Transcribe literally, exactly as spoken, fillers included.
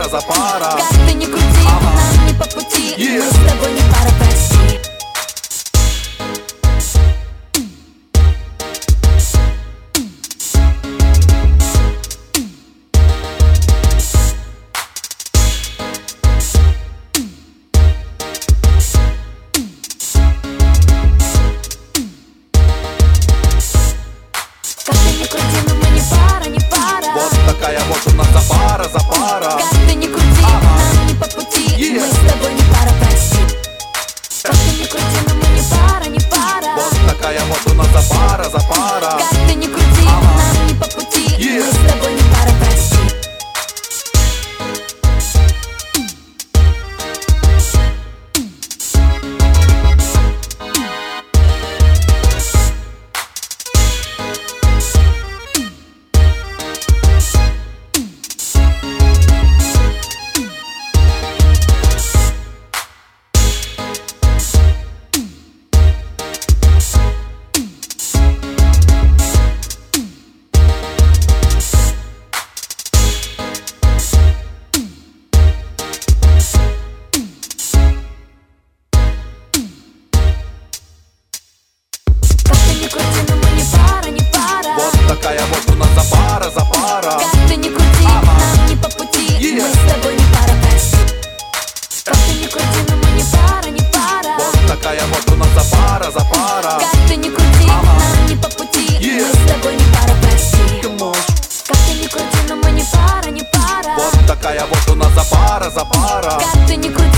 за пара. Как ты не крути, ага. Нам не по пути, yeah. Мы с тобой не пара, прости. Такая вот у нас за пара, за пара. Как ты не крути, ага. Нам не по пути, yeah. Мы с тобой не пара, прости. Как ты не крути, но мы не пара, не пара. Вот такая вот у нас за пара, за пара. Как ты не крути, ага. Нам не по пути, yeah. Мы с тобой не пара, прости. Такая вот у нас за пара, за пара. Как ты не крути, ага. Нам не по пути, yeah. Мы с тобой не пара, прости. Как ты не крути, но мы не пара, не пара. Вот такая вот у нас за пара, за пара. Как ты не крути, ага. Нам не по пути, yeah. Мы с тобой не пара, прости. Как ты не крути, но мы не пара, не пара. Вот такая вот у нас за пара, за пара. Как ты не крути.